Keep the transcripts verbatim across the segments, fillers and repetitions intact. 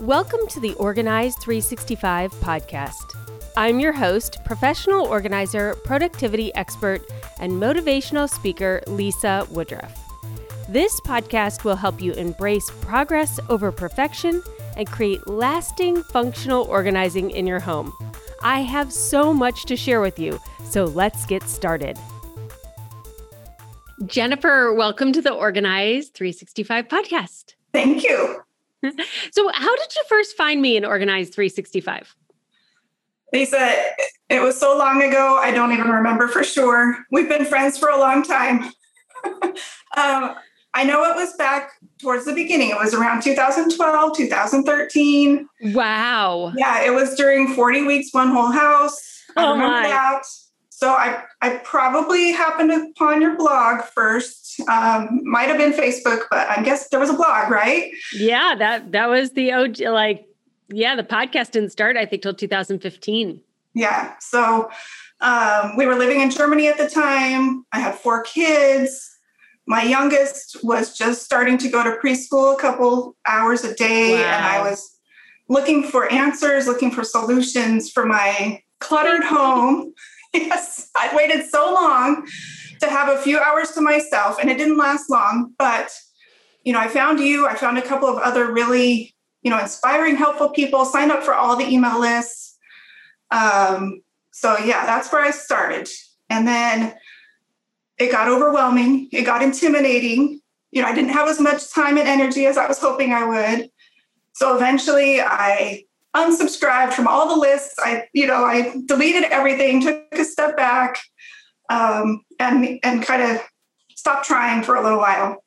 Welcome to the Organize three sixty-five podcast. I'm your host, professional organizer, productivity expert, and motivational speaker, Lisa Woodruff. This podcast will help you embrace progress over perfection and create lasting functional organizing in your home. I have so much to share with you, so let's get started. Jennifer, welcome to the Organize three sixty-five podcast. Thank you. So how did you first find me in Organize three sixty-five? Lisa, it was so long ago, I don't even remember for sure. We've been friends for a long time. um, I know it was back towards the beginning. It was around two thousand twelve, two thousand thirteen. Wow. Yeah, it was during forty weeks, one whole house. I oh remember my. that. So I, I probably happened upon your blog first. Um, might have been Facebook, but I guess there was a blog, right? Yeah, that that was the O G, like, yeah, the podcast didn't start, I think, till two thousand fifteen. Yeah. So um, we were living in Germany at the time. I had four kids. My youngest was just starting to go to preschool a couple hours a day. Wow. And I was looking for answers, looking for solutions for my cluttered home. Yes, I'd waited so long to have a few hours to myself, and it didn't last long. But, you know, I found you. I found a couple of other really, you know, inspiring, helpful people, signed up for all the email lists. Um, so, yeah, that's where I started. And then it got overwhelming. It got intimidating. You know, I didn't have as much time and energy as I was hoping I would. So eventually I unsubscribed from all the lists. I, you know, I deleted everything, took a step back, um, and, and kind of stopped trying for a little while.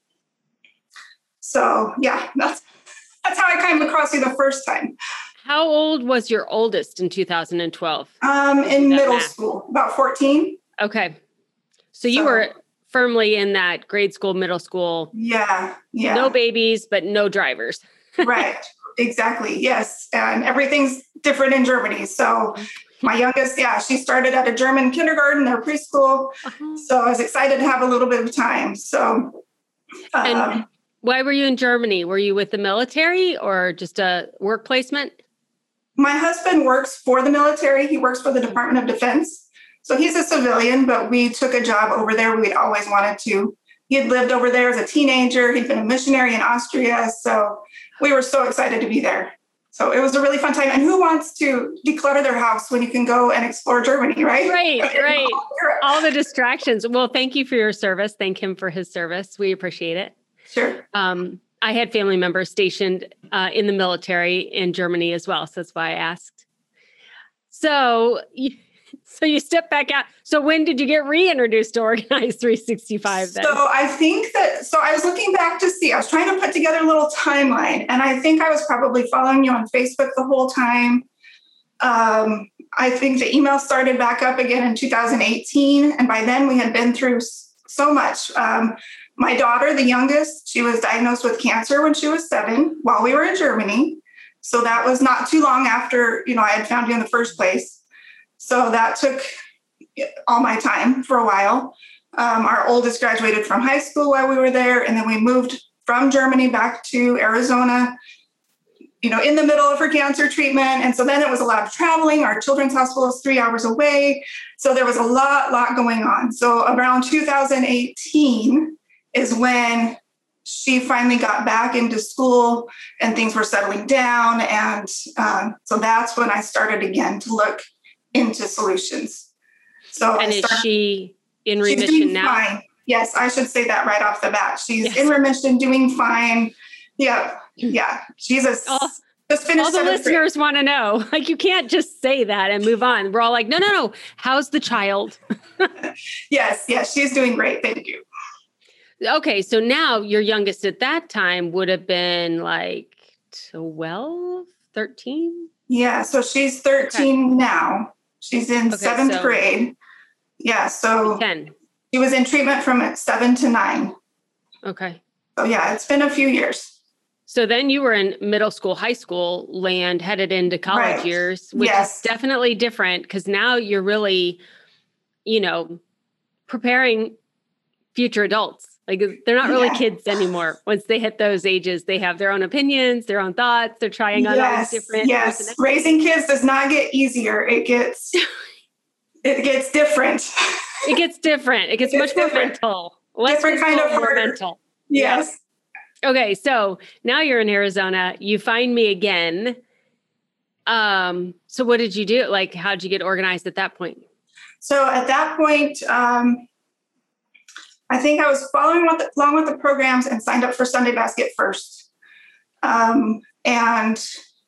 So yeah, that's, that's how I came across you the first time. How old was your oldest in two thousand twelve? Um, in middle math? school, about fourteen. Okay. So you so, were firmly in that grade school, middle school. Yeah. Yeah. No babies, but no drivers. Right. Exactly. Yes. And everything's different in Germany. So my youngest, yeah, she started at a German kindergarten or preschool. Uh-huh. So I was excited to have a little bit of time. So, um, and why were you in Germany? Were you with the military or just a work placement? My husband works for the military. He works for the Department of Defense. So he's a civilian, but we took a job over there. We'd always wanted to. He had lived over there as a teenager. He'd been a missionary in Austria. So we were so excited to be there. So it was a really fun time. And who wants to declutter their house when you can go and explore Germany, right? Right, right. All the distractions. Well, thank you for your service. Thank him for his service. We appreciate it. Sure. Um, I had family members stationed uh, in the military in Germany as well. So that's why I asked. So you, so you step back out. So when did you get reintroduced to Organize three sixty-five then? So I think that, so I was looking back to see, I was trying to put together a little timeline, and I think I was probably following you on Facebook the whole time. Um, I think the email started back up again in two thousand eighteen. And by then we had been through so much. Um, my daughter, the youngest, she was diagnosed with cancer when she was seven while we were in Germany. So that was not too long after, you know, I had found you in the first place. So that took all my time for a while. Um, our oldest graduated from high school while we were there. And then we moved from Germany back to Arizona, you know, in the middle of her cancer treatment. And so then it was a lot of traveling. Our children's hospital is three hours away. So there was a lot, lot going on. So around two thousand eighteen is when she finally got back into school and things were settling down. And um, so that's when I started again to look into solutions. So and is she in remission now? Fine. Yes, I should say that right off the bat. She's yes. in remission, doing fine. Yeah, yeah. She's a, all, just finished. All the listeners want to know. Like, you can't just say that and move on. We're all like, no, no, no. How's the child? Yes, yes. She's doing great. Thank you. Okay, so now your youngest at that time would have been like twelve, thirteen? Yeah, so she's thirteen okay. now. She's in okay, seventh so grade. Yeah, so ten. She was in treatment from seven to nine. Okay. So yeah, it's been a few years. So then you were in middle school, high school land, headed into college right. years, which yes. is definitely different because now you're really, you know, preparing future adults. Like they're not really Yeah. kids anymore. Once they hit those ages, they have their own opinions, their own thoughts. They're trying on all these Yes, different yes. personalities. Raising kids does not get easier. It gets, it gets different. It gets different. It gets, It gets much more different. mental. Less Different kind physical, of more harder. mental. Yes. Yeah. Okay, so now you're in Arizona. You find me again. Um, so what did you do? Like, how'd you get organized at that point? So at that point, um, I think I was following with the, along with the programs and signed up for Sunday Basket first. Um, and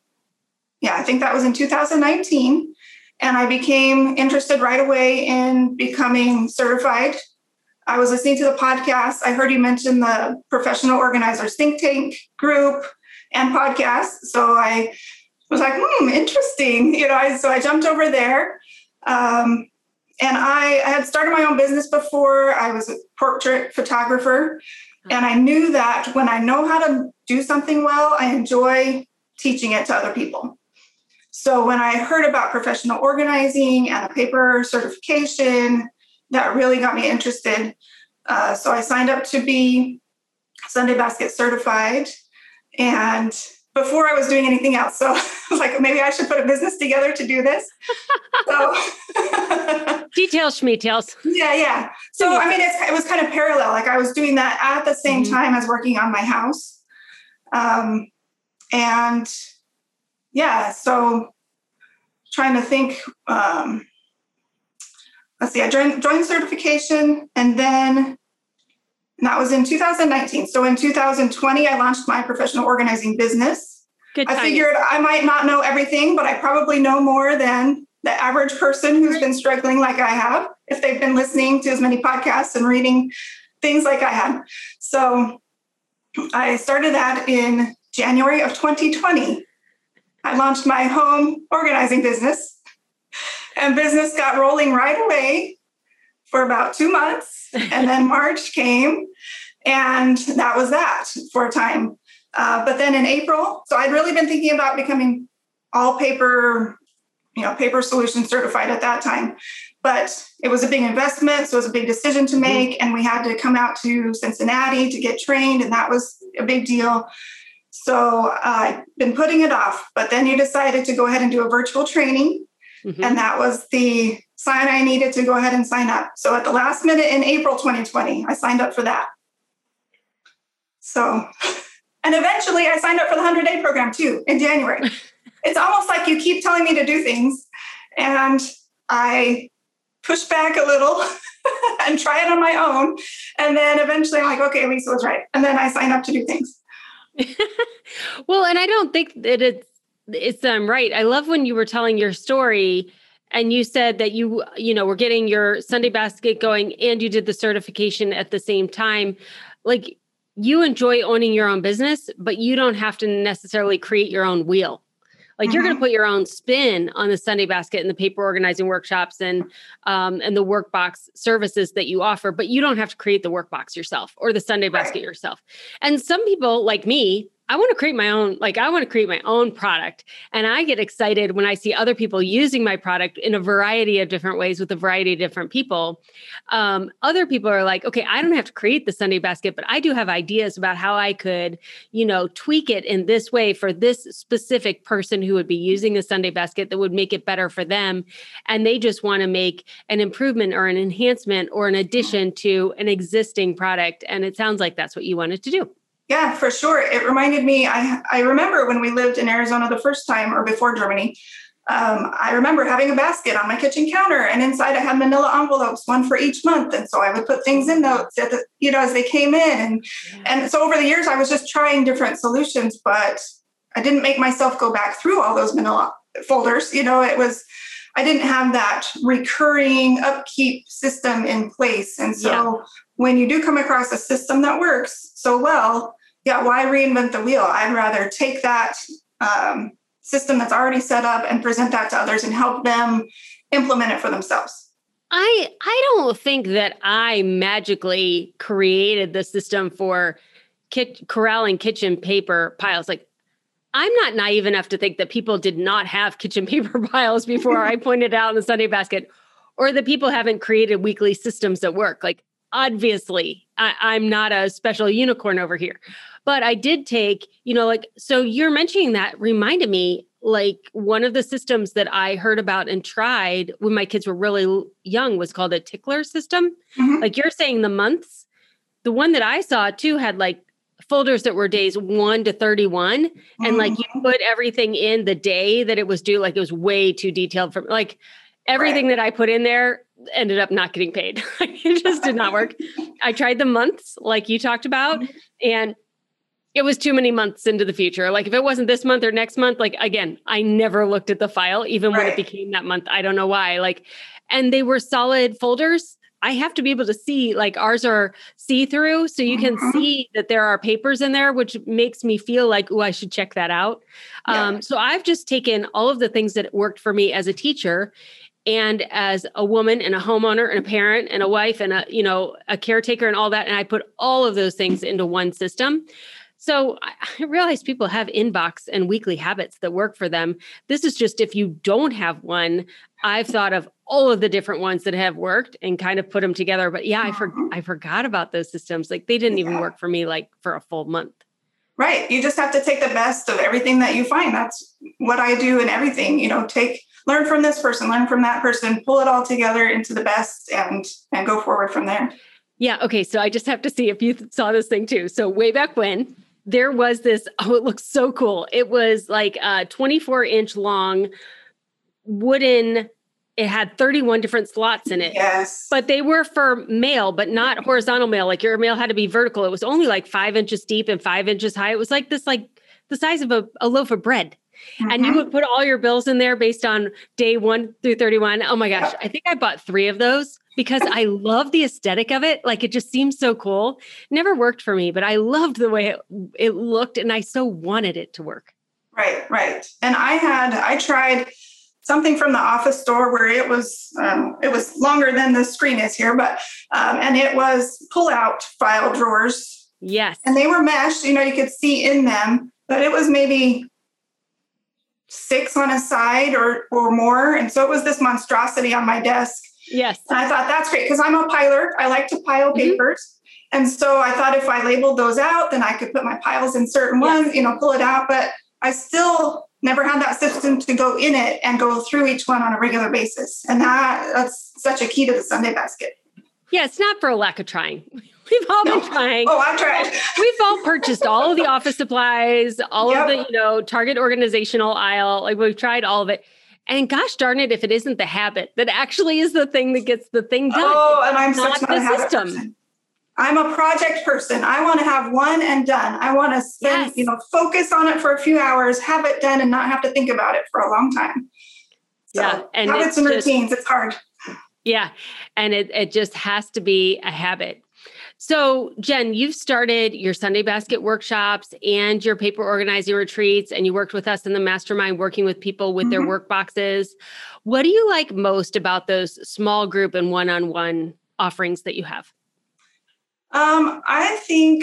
yeah, I think that was in two thousand nineteen. And I became interested right away in becoming certified. I was listening to the podcast. I heard you mention the Professional Organizers Think Tank group and podcast. So I was like, hmm, interesting. You know, I, so I jumped over there. Um, And I, I had started my own business before. I was a portrait photographer. And I knew that when I know how to do something well, I enjoy teaching it to other people. So when I heard about professional organizing and a paper certification, that really got me interested. Uh, so I signed up to be Sunday Basket certified. And before I was doing anything else. So I was like, maybe I should put a business together to do this. So details, schmeetails. Yeah, yeah. So, I mean, it's, it was kind of parallel. Like I was doing that at the same mm-hmm. time as working on my house. Um, and yeah, so trying to think, um, let's see, I joined, joined certification and then and that was in two thousand nineteen. So in two thousand twenty, I launched my professional organizing business. Good I timing. figured I might not know everything, but I probably know more than the average person who's been struggling like I have, if they've been listening to as many podcasts and reading things like I have. So I started that in January of twenty twenty. I launched my home organizing business, and business got rolling right away for about two months. And then March came, and that was that for a time. Uh, but then in April, so I'd really been thinking about becoming all paper, you know, paper solution certified at that time. But it was a big investment, so it was a big decision to make. Mm-hmm. And we had to come out to Cincinnati to get trained, and that was a big deal. So uh, I've been putting it off. But then you decided to go ahead and do a virtual training. Mm-hmm. And that was the sign I needed to go ahead and sign up. So at the last minute in April twenty twenty, I signed up for that. So, and eventually I signed up for the one hundred day program too in January. It's almost like you keep telling me to do things and I push back a little and try it on my own. And then eventually I'm like, okay, Lisa was right. And then I sign up to do things. Well, and I don't think that it's, it's um, right. I love when you were telling your story and you said that you, you know, were getting your Sunday Basket going and you did the certification at the same time. Like you enjoy owning your own business, but you don't have to necessarily create your own wheel. Like mm-hmm. you're going to put your own spin on the Sunday Basket and the paper organizing workshops and um, and the workbox services that you offer, but you don't have to create the workbox yourself or the Sunday Basket right. yourself. And some people like me, I want to create my own, like I want to create my own product. And I get excited when I see other people using my product in a variety of different ways with a variety of different people. Um, other people are like, okay, I don't have to create the Sunday Basket, but I do have ideas about how I could, you know, tweak it in this way for this specific person who would be using the Sunday Basket that would make it better for them. And they just want to make an improvement or an enhancement or an addition to an existing product. And it sounds like that's what you wanted to do. Yeah, for sure. It reminded me, I, I remember when we lived in Arizona the first time or before Germany, um, I remember having a basket on my kitchen counter and inside I had manila envelopes, one for each month. And so I would put things in notes at the, you know, as they came in. And, yeah. and so over the years, I was just trying different solutions, but I didn't make myself go back through all those manila folders. You know, it was, I didn't have that recurring upkeep system in place. And so yeah. when you do come across a system that works so well, yeah, why reinvent the wheel? I'd rather take that um, system that's already set up and present that to others and help them implement it for themselves. I I don't think that I magically created the system for kit, corralling kitchen paper piles. Like, I'm not naive enough to think that people did not have kitchen paper piles before I pointed out in the Sunday Basket, or that people haven't created weekly systems that work. Like, obviously I, I'm not a special unicorn over here, but I did take, you know, like, so you're mentioning that reminded me, like one of the systems that I heard about and tried when my kids were really young was called a tickler system. Mm-hmm. Like you're saying the months, the one that I saw too had like folders that were days one to thirty-one. Mm-hmm. And like you put everything in the day that it was due, like it was way too detailed for like everything right. that I put in there ended up not getting paid. It just did not work. I tried the months like you talked about, mm-hmm. and it was too many months into the future. Like if it wasn't this month or next month, like again, I never looked at the file, even right. when it became that month. I don't know why. Like, and they were solid folders. I have to be able to see, like ours are see-through. So you mm-hmm. can see that there are papers in there, which makes me feel like, oh, I should check that out. Yeah. Um, so I've just taken all of the things that worked for me as a teacher and as a woman and a homeowner and a parent and a wife and a, you know, a caretaker and all that. And I put all of those things into one system. So I realize people have inbox and weekly habits that work for them. This is just if you don't have one, I've thought of all of the different ones that have worked and kind of put them together. But yeah, I, for, I forgot about those systems. Like they didn't yeah. even work for me like for a full month. Right. You just have to take the best of everything that you find. That's what I do in everything, you know, take, learn from this person, learn from that person, pull it all together into the best and, and go forward from there. Yeah. Okay. So I just have to see if you saw this thing too. So way back when, there was this, oh, it looks so cool. It was like a twenty-four inch long wooden, it had thirty-one different slots in it. Yes. But they were for mail, but not horizontal mail. Like your mail had to be vertical. It was only like five inches deep and five inches high. It was like this, like the size of a, a loaf of bread. Mm-hmm. And you would put all your bills in there based on day one through thirty-one. Oh my gosh. I think I bought three of those because I love the aesthetic of it. Like it just seems so cool. Never worked for me, but I loved the way it, it looked and I so wanted it to work. Right, right. And I had, I tried something from the Office Store where it was, um, it was longer than the screen is here, but, um, and it was pull out file drawers. Yes. And they were meshed, you know, you could see in them, but it was maybe six on a side or, or more. And so it was this monstrosity on my desk. Yes. And I thought that's great because I'm a piler. I like to pile mm-hmm. papers. And so I thought if I labeled those out, then I could put my piles in certain yes. ones, you know, pull it out. But I still never had that system to go in it and go through each one on a regular basis. And that that's such a key to the Sunday basket. Yeah, it's not for a lack of trying. We've all no. been trying. Oh, I've tried. We've all purchased all of the office supplies, all yep. of the, you know, Target organizational aisle. Like we've tried all of it. And gosh darn it, if it isn't the habit that actually is the thing that gets the thing done. Oh, and I'm not such not the a habit system. Person. I'm a project person. I want to have one and done. I want to spend, yes. you know, focus on it for a few hours, have it done and not have to think about it for a long time. So yeah, and habits and routines, just, it's hard. Yeah. And it, it just has to be a habit. So Jen, you've started your Sunday basket workshops and your paper organizing retreats, and you worked with us in the mastermind working with people with mm-hmm. their work boxes. What do you like most about those small group and one-on-one offerings that you have? Um, I think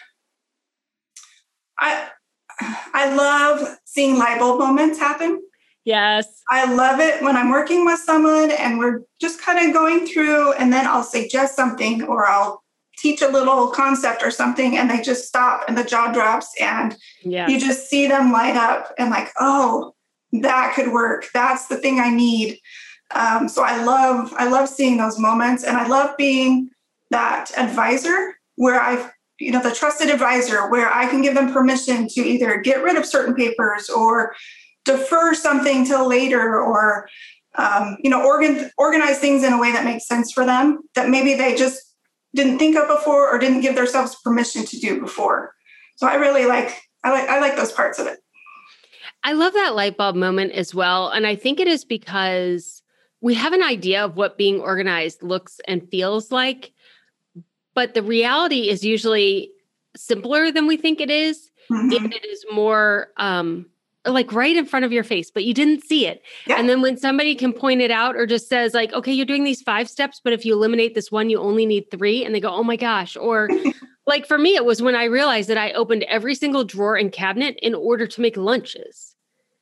I I love seeing light bulb moments happen. Yes. I love it when I'm working with someone and we're just kind of going through and then I'll suggest something or I'll teach a little concept or something and they just stop and the jaw drops and yes. you just see them light up and like, oh, that could work. That's the thing I need. Um, so I love, I love seeing those moments and I love being that advisor where I've, you know, the trusted advisor where I can give them permission to either get rid of certain papers or defer something till later or, um, you know, organ, organize things in a way that makes sense for them that maybe they just didn't think of before or didn't give themselves permission to do before. So I really like, I like, I like those parts of it. I love that light bulb moment as well. And I think it is because we have an idea of what being organized looks and feels like, but the reality is usually simpler than we think it is. Mm-hmm. And it is more, um, like right in front of your face, but you didn't see it. Yeah. And then when somebody can point it out or just says like, okay, you're doing these five steps, but if you eliminate this one, you only need three. And they go, oh my gosh. Or like for me, it was when I realized that I opened every single drawer and cabinet in order to make lunches.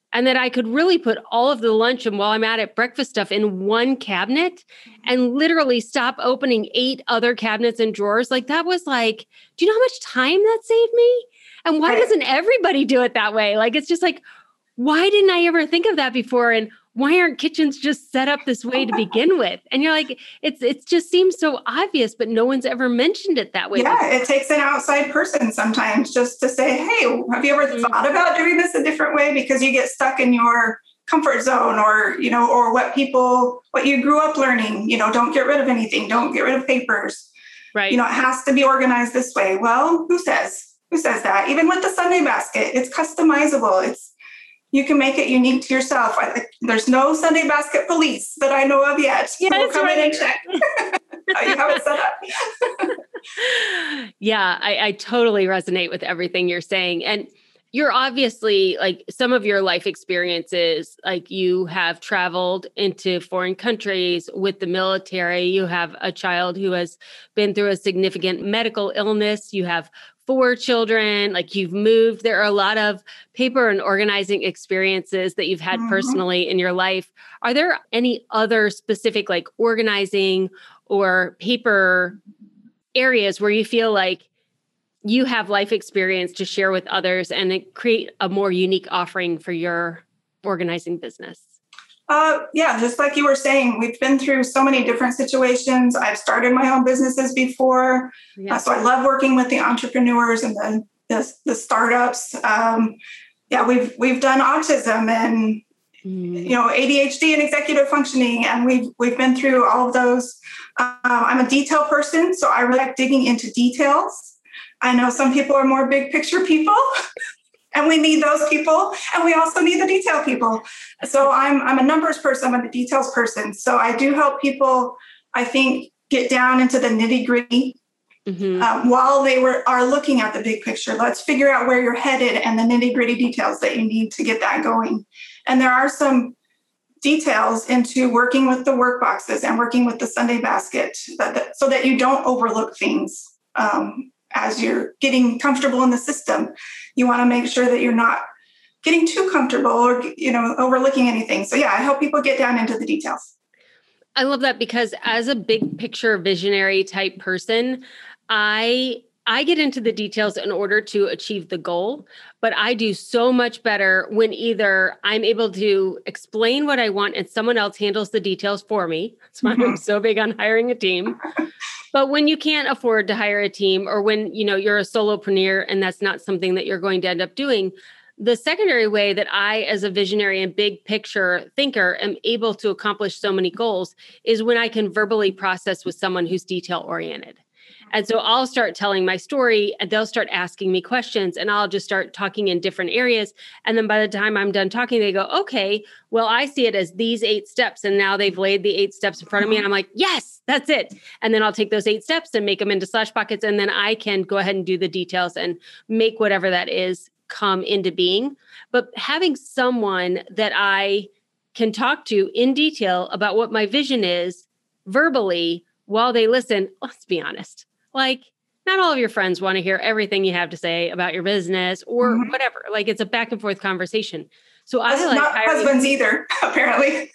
and that I could really put all of the lunch and while I'm at it, breakfast stuff in one cabinet and literally stop opening eight other cabinets and drawers. Like that was like, do you know how much time that saved me? And why Right. doesn't everybody do it that way? Like, it's just like, why didn't I ever think of that before? And why aren't kitchens just set up this way to begin with? And you're like, it's, it just seems so obvious, but no one's ever mentioned it that way. Yeah, before. it takes an outside person sometimes just to say, hey, have you ever Mhm. thought about doing this a different way? Because you get stuck in your comfort zone or, you know, or what people, what you grew up learning, you know, don't get rid of anything, don't get rid of papers. Right. You know, it has to be organized this way. Well, who says? Who says that? Even with the Sunday basket, it's customizable. It's, you can make it unique to yourself. I, there's no Sunday basket police that I know of yet. Yeah, We'll that's come right. in and check. How you have it set up. Yeah, I, I totally resonate with everything you're saying. And you're obviously like some of your life experiences, like you have traveled into foreign countries with the military. You have a child who has been through a significant medical illness. You have four children, like you've moved. There are a lot of paper and organizing experiences that you've had Mhm. personally in your life. Are there any other specific like organizing or paper areas where you feel like you have life experience to share with others and it create a more unique offering for your organizing business? Uh, yeah, just like you were saying, we've been through so many different situations. I've started my own businesses before. Yeah. Uh, so I love working with the entrepreneurs and the, the, the startups. Um, yeah, we've we've done autism and Mm. you know A D H D and executive functioning, and we've we've been through all of those. Uh, I'm a detail person, so I really like digging into details. I know some people are more big picture people. And we need those people, and we also need the detail people. So I'm I'm a numbers person, I'm a details person. So I do help people, I think, get down into the nitty gritty Mm-hmm. um, while they were are looking at the big picture. Let's figure out where you're headed and the nitty gritty details that you need to get that going. And there are some details into working with the work boxes and working with the Sunday basket that, that, so that you don't overlook things. Um, as you're getting comfortable in the system, you want to make sure that you're not getting too comfortable or, you know, overlooking anything. So yeah, I help people get down into the details. I love that because as a big picture visionary type person, I I get into the details in order to achieve the goal, but I do so much better when either I'm able to explain what I want and someone else handles the details for me. That's why I'm so big on hiring a team. But when you can't afford to hire a team, or when, you know, you're a solopreneur and that's not something that you're going to end up doing, the secondary way that I, as a visionary and big picture thinker, am able to accomplish so many goals is when I can verbally process with someone who's detail oriented. And so I'll start telling my story and they'll start asking me questions and I'll just start talking in different areas. And then by the time I'm done talking, they go, okay, well, I see it as these eight steps. And now they've laid the eight steps in front of me. And I'm like, yes, that's it. And then I'll take those eight steps and make them into slash pockets. And then I can go ahead and do the details and make whatever that is come into being. But having someone that I can talk to in detail about what my vision is verbally while they listen, let's be honest. Like, not all of your friends want to hear everything you have to say about your business or mm-hmm. whatever. Like, it's a back and forth conversation. So That's I like not hiring- husbands either, apparently.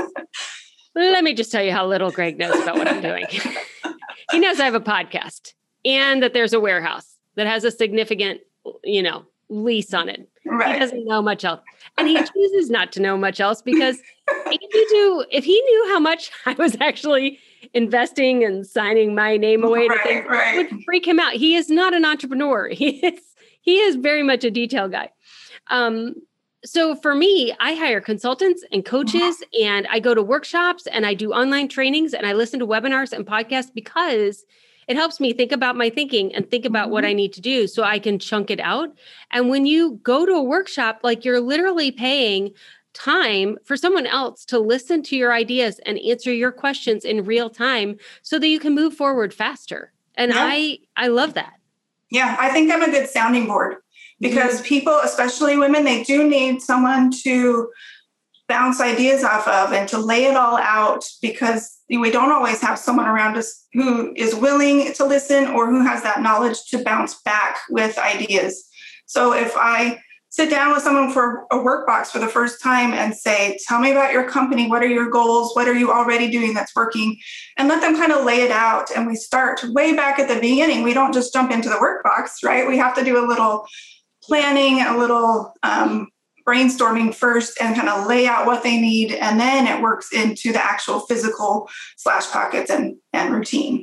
Let me just tell you how little Greg knows about what I'm doing. He knows I have a podcast and that there's a warehouse that has a significant, you know, lease on it. Right. He doesn't know much else. And he chooses not to know much else because if you do, if he knew how much I was actually investing and signing my name away to right, things, right. it would freak him out. He is not an entrepreneur. He is, he is very much a detail guy. Um, so for me, I hire consultants and coaches and I go to workshops and I do online trainings and I listen to webinars and podcasts because it helps me think about my thinking and think about mm-hmm. what I need to do so I can chunk it out. And when you go to a workshop, like you're literally paying time for someone else to listen to your ideas and answer your questions in real time so that you can move forward faster. And yeah. I, I love that. Yeah, I think I'm a good sounding board because mm-hmm. people, especially women, they do need someone to bounce ideas off of and to lay it all out because we don't always have someone around us who is willing to listen or who has that knowledge to bounce back with ideas. So if I sit down with someone for a work box for the first time and say, tell me about your company. What are your goals? What are you already doing that's working? And let them kind of lay it out. And we start way back at the beginning. We don't just jump into the work box, right? We have to do a little planning, a little um, brainstorming first and kind of lay out what they need. And then it works into the actual physical splash pockets and, and routine.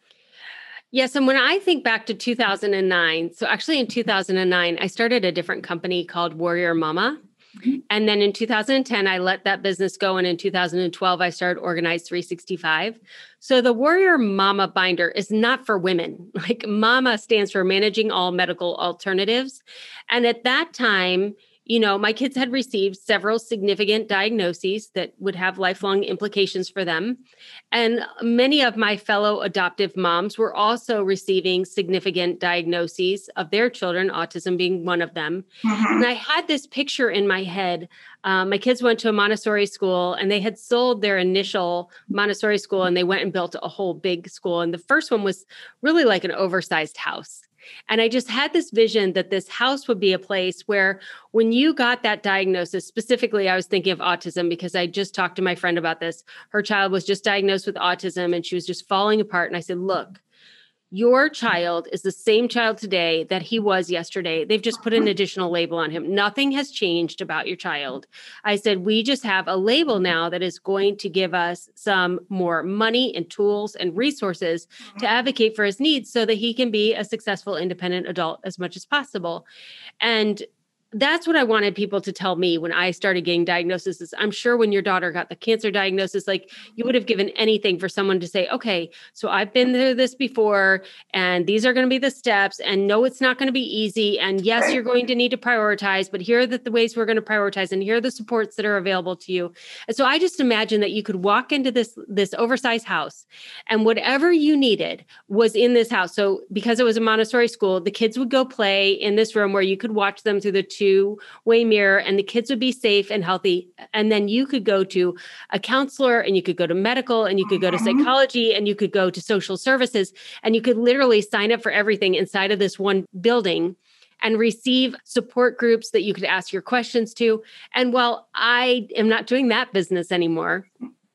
Yes. And when I think back to two thousand nine, so actually in two thousand nine, I started a different company called Warrior Mama. Mm-hmm. And then in two thousand ten, I let that business go. And in two thousand twelve, I started Organize three sixty-five. So the Warrior Mama binder is not for women. Like MAMA stands for Managing All Medical Alternatives. And at that time, you know, my kids had received several significant diagnoses that would have lifelong implications for them. And many of my fellow adoptive moms were also receiving significant diagnoses of their children, autism being one of them. Mm-hmm. And I had this picture in my head. Um, my kids went to a Montessori school and they had sold their initial Montessori school and they went and built a whole big school. And the first one was really like an oversized house. And I just had this vision that this house would be a place where when you got that diagnosis, specifically, I was thinking of autism because I just talked to my friend about this. Her child was just diagnosed with autism and she was just falling apart. And I said, look, your child is the same child today that he was yesterday. They've just put an additional label on him. Nothing has changed about your child. I said, we just have a label now that is going to give us some more money and tools and resources to advocate for his needs so that he can be a successful, independent adult as much as possible. And that's what I wanted people to tell me when I started getting diagnoses. I'm sure when your daughter got the cancer diagnosis, like you would have given anything for someone to say, okay, so I've been through this before and these are going to be the steps and no, it's not going to be easy. And yes, you're going to need to prioritize, but here are the, the ways we're going to prioritize and here are the supports that are available to you. And so I just imagine that you could walk into this, this oversized house and whatever you needed was in this house. So because it was a Montessori school, the kids would go play in this room where you could watch them through the two two-way mirror and the kids would be safe and healthy. And then you could go to a counselor and you could go to medical and you could go to psychology and you could go to social services and you could literally sign up for everything inside of this one building and receive support groups that you could ask your questions to. And while I am not doing that business anymore,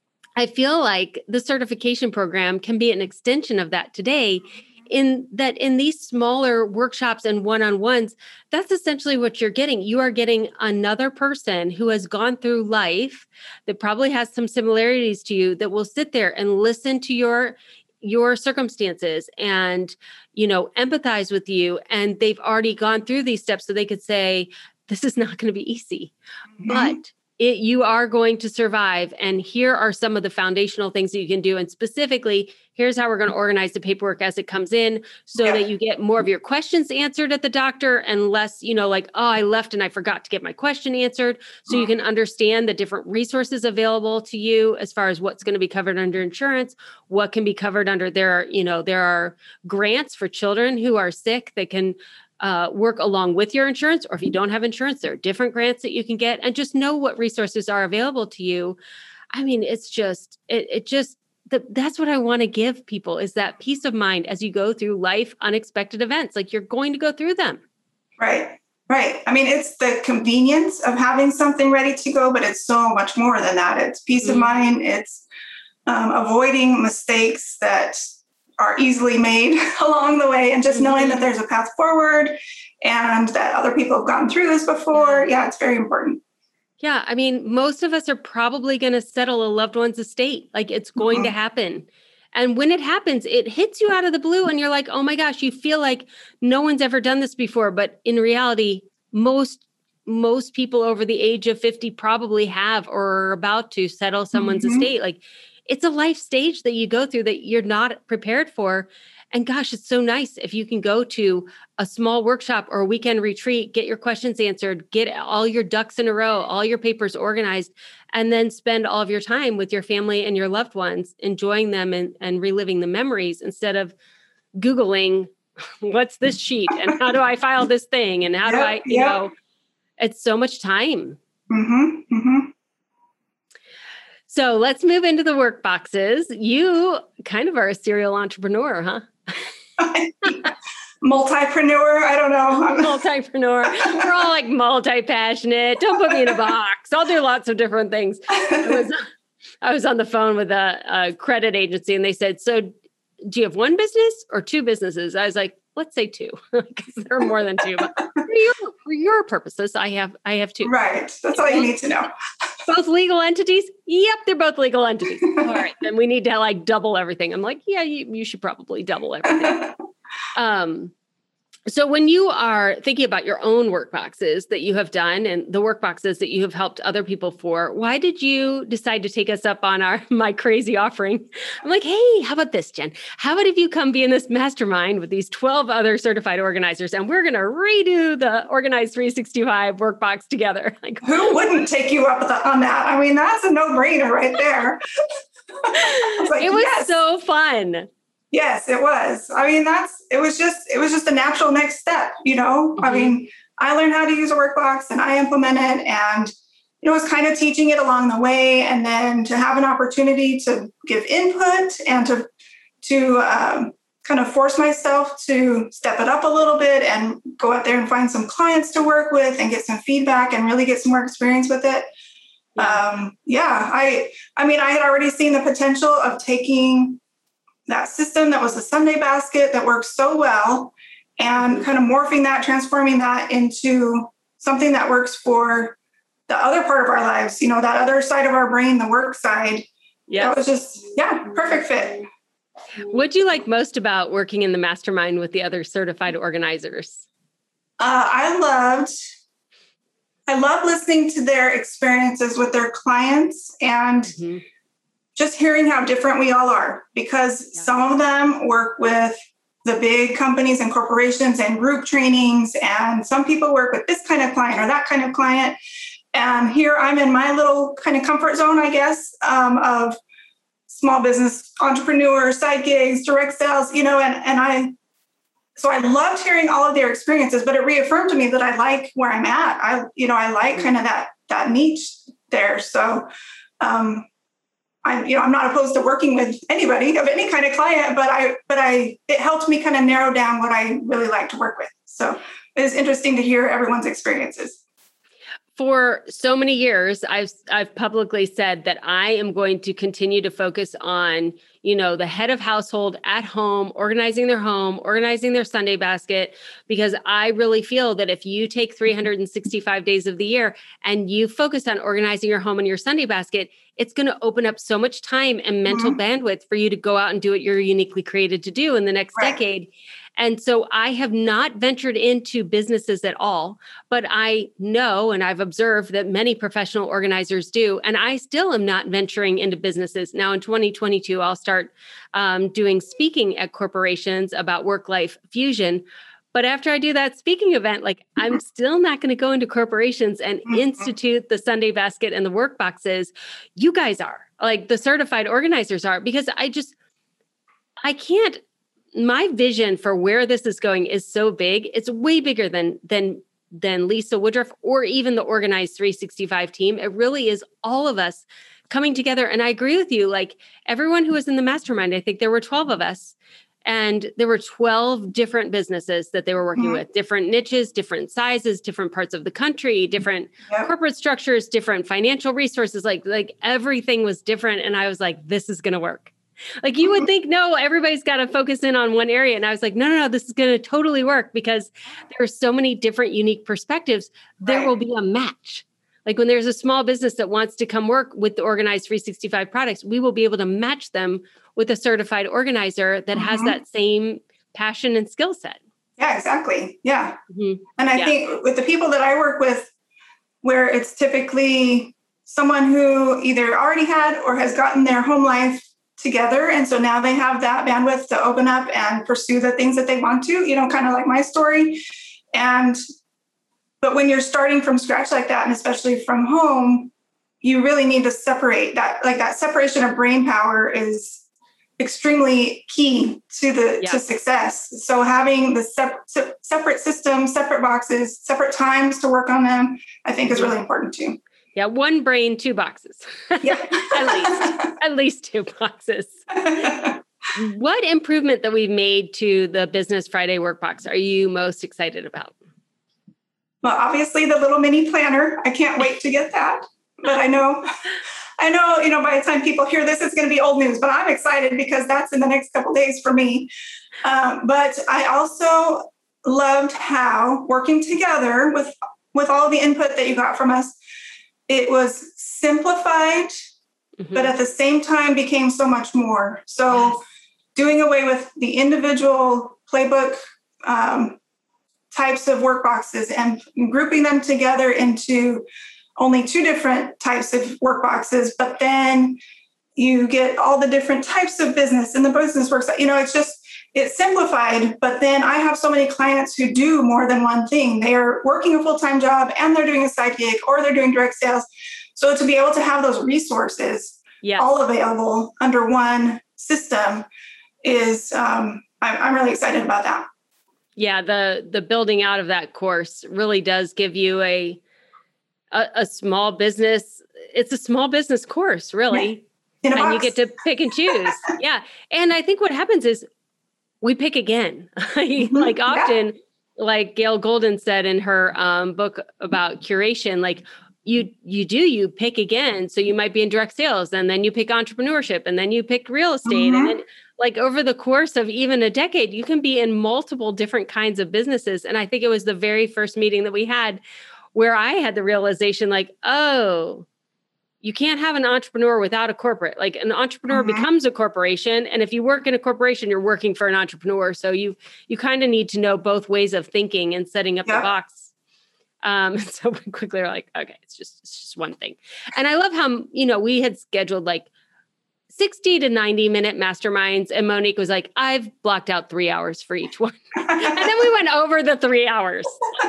I feel like the certification program can be an extension of that today. In that, in these smaller workshops and one-on-ones, that's essentially what you're getting. You are getting another person who has gone through life that probably has some similarities to you that will sit there and listen to your your circumstances and, you know, empathize with you. And they've already gone through these steps so they could say, this is not going to be easy, mm-hmm. but It, you are going to survive. And here are some of the foundational things that you can do. And specifically, here's how we're going to organize the paperwork as it comes in so yeah. that you get more of your questions answered at the doctor and less, you know, like, oh, I left and I forgot to get my question answered. So you can understand the different resources available to you as far as what's going to be covered under insurance, what can be covered under there. You know, there are grants for children who are sick that can Uh, work along with your insurance, or if you don't have insurance, there are different grants that you can get, and just know what resources are available to you. I mean, it's just, it, it just, the, that's what I want to give people is that peace of mind as you go through life, unexpected events, like you're going to go through them. Right, right. I mean, it's the convenience of having something ready to go, but it's so much more than that. It's peace mm-hmm. of mind. It's um, avoiding mistakes that are easily made along the way and just knowing that there's a path forward and that other people have gone through this before. Yeah, it's very important. Yeah. I mean, most of us are probably going to settle a loved one's estate. Like it's going mm-hmm. to happen. And when it happens, it hits you out of the blue and you're like, oh my gosh, you feel like no one's ever done this before. But in reality, most most people over the age of fifty probably have or are about to settle someone's mm-hmm. estate. Like it's a life stage that you go through that you're not prepared for. And gosh, it's so nice if you can go to a small workshop or a weekend retreat, get your questions answered, get all your ducks in a row, all your papers organized, and then spend all of your time with your family and your loved ones, enjoying them and, and reliving the memories instead of Googling, what's this sheet and how do I file this thing? And how do I, you yep. know, it's so much time. Mm-hmm, mm-hmm. So let's move into the work boxes. You kind of are a serial entrepreneur, huh? multipreneur. I don't know. Multipreneur. We're all like multi-passionate. Don't put me in a box. I'll do lots of different things. I was, I was on the phone with a, a credit agency and they said, so do you have one business or two businesses? I was like, let's say two, because there are more than two. But for your, for your purposes, I have I have two. Right. That's all you need to know. Both legal entities? Yep, they're both legal entities. All right, then we need to like double everything. I'm like, yeah, you, you should probably double everything. um, so when you are thinking about your own work boxes that you have done and the work boxes that you have helped other people for, why did you decide to take us up on our my crazy offering? I'm like, hey, how about this, Jen? How about if you come be in this mastermind with these twelve other certified organizers and we're going to redo the Organize three sixty-five workbox together? Like, who wouldn't take you up on that? I mean, that's a no-brainer right there. was like, it was yes. so fun. Yes, it was. I mean, that's, it was just, it was just a natural next step, you know? Mm-hmm. I mean, I learned how to use a workbox and I implement it, and it was kind of teaching it along the way. And then to have an opportunity to give input and to, to um, kind of force myself to step it up a little bit and go out there and find some clients to work with and get some feedback and really get some more experience with it. Yeah. Um, yeah, I, I mean, I had already seen the potential of taking that system that was a Sunday basket that works so well and kind of morphing that, transforming that into something that works for the other part of our lives, you know, that other side of our brain, the work side. Yeah. That was just, yeah, perfect fit. What do you like most about working in the mastermind with the other certified organizers? Uh, I loved, I love listening to their experiences with their clients and mm-hmm. just hearing how different we all are, because yeah. some of them work with the big companies and corporations and group trainings, and some people work with this kind of client or that kind of client. And here I'm in my little kind of comfort zone, I guess, um, of small business entrepreneur, side gigs, direct sales, you know, and, and I, so I loved hearing all of their experiences, but it reaffirmed to me that I like where I'm at. I, you know, I like kind of that, that niche there. So, um, I'm, you know, I'm not opposed to working with anybody of any kind of client, but I, but I, it helped me kind of narrow down what I really like to work with. So it was interesting to hear everyone's experiences. For so many years, I've I've publicly said that I am going to continue to focus on, you know, the head of household at home, organizing their home, organizing their Sunday basket, because I really feel that if you take three hundred sixty-five days of the year and you focus on organizing your home and your Sunday basket, it's going to open up so much time and mental mm-hmm. bandwidth for you to go out and do what you're uniquely created to do in the next right. decade. And so I have not ventured into businesses at all, but I know and I've observed that many professional organizers do. And I still am not venturing into businesses. Now in twenty twenty-two, I'll start um, doing speaking at corporations about work-life fusion. But after I do that speaking event, like I'm still not going to go into corporations and institute the Sunday basket and the work boxes. You guys are, like the certified organizers are, because I just, I can't, my vision for where this is going is so big. It's way bigger than, than, than Lisa Woodruff or even the Organize three sixty-five team. It really is all of us coming together. And I agree with you. Like everyone who was in the mastermind, I think there were twelve of us. And there were twelve different businesses that they were working mm-hmm. with, different niches, different sizes, different parts of the country, different yep. corporate structures, different financial resources, like, like everything was different. And I was like, this is going to work. Like you would think, no, everybody's got to focus in on one area. And I was like, no, no, no, this is going to totally work because there are so many different unique perspectives. There right. will be a match. Like when there's a small business that wants to come work with the Organize three sixty-five products, we will be able to match them with a certified organizer that mm-hmm. has that same passion and skill set. Yeah, exactly. Yeah. Mm-hmm. And I yeah. think with the people that I work with, where it's typically someone who either already had or has gotten their home life together. And so now they have that bandwidth to open up and pursue the things that they want to, you know, kind of like my story. And, but when you're starting from scratch like that, and especially from home, you really need to separate that, like that separation of brain power is extremely key to the, yeah. to success. So having the sep- se- separate systems, separate boxes, separate times to work on them, I think is really important too. Yeah, one brain, two boxes. Yeah. At least. At least two boxes. What improvement that we've made to the Business Friday Workbox are you most excited about? Well, obviously the little mini planner. I can't wait to get that. But I know, I know, you know, by the time people hear this, it's going to be old news, but I'm excited because that's in the next couple of days for me. Um, but I also loved how working together with, with all the input that you got from us, it was simplified, mm-hmm. but at the same time became so much more. So yes. doing away with the individual playbook um, types of work boxes and grouping them together into only two different types of work boxes, but then you get all the different types of business in the business works. You know, it's just, it's simplified, but then I have so many clients who do more than one thing. They are working a full-time job and they're doing a side gig or they're doing direct sales. So to be able to have those resources yes. all available under one system is, um, I'm, I'm really excited about that. Yeah, the the building out of that course really does give you a a, a small business. It's a small business course, really. Yeah. And box. You get to pick and choose. Yeah. And I think what happens is we pick again. Mm-hmm. Like often, yeah. like Gail Golden said in her um, book about curation, like you you do, you pick again. So you might be in direct sales and then you pick entrepreneurship and then you pick real estate. Mm-hmm. And then like over the course of even a decade, you can be in multiple different kinds of businesses. And I think it was the very first meeting that we had where I had the realization like, oh, you can't have an entrepreneur without a corporate. Like an entrepreneur mm-hmm. becomes a corporation. And if you work in a corporation, you're working for an entrepreneur. So you you kind of need to know both ways of thinking and setting up yeah. the box. Um, so we quickly were like, okay, it's just it's just one thing. And I love how, you know, we had scheduled like sixty to ninety minute masterminds. And Monique was like, I've blocked out three hours for each one. And then we went over the three hours.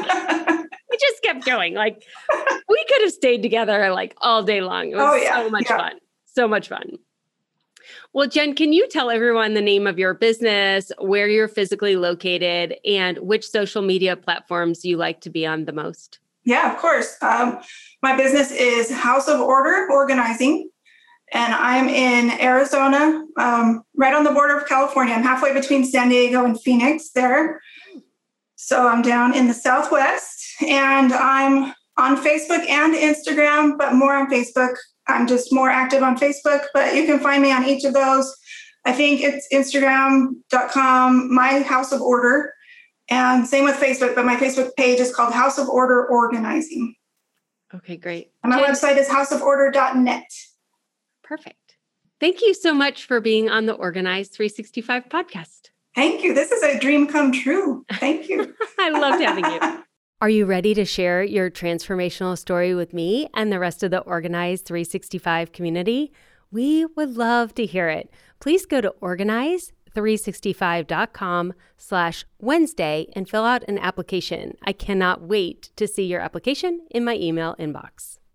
We just kept going. Like we could have stayed together like all day long. It was oh, yeah. so much yeah. fun. So much fun. Well, Jen, can you tell everyone the name of your business, where you're physically located, and which social media platforms you like to be on the most? Yeah, of course. Um, my business is House of Order Organizing. And I'm in Arizona, um, right on the border of California. I'm halfway between San Diego and Phoenix there. So I'm down in the Southwest and I'm on Facebook and Instagram, but more on Facebook. I'm just more active on Facebook, but you can find me on each of those. I think it's Instagram dot com, My House of Order, and same with Facebook, but my Facebook page is called House of Order Organizing. Okay, great. And my Jen- website is house of order dot net. Perfect. Thank you so much for being on the Organize three sixty-five podcast. Thank you. This is a dream come true. Thank you. I loved having you. Are you ready to share your transformational story with me and the rest of the Organize three sixty-five community? We would love to hear it. Please go to organize three sixty-five dot com slash Wednesday and fill out an application. I cannot wait to see your application in my email inbox.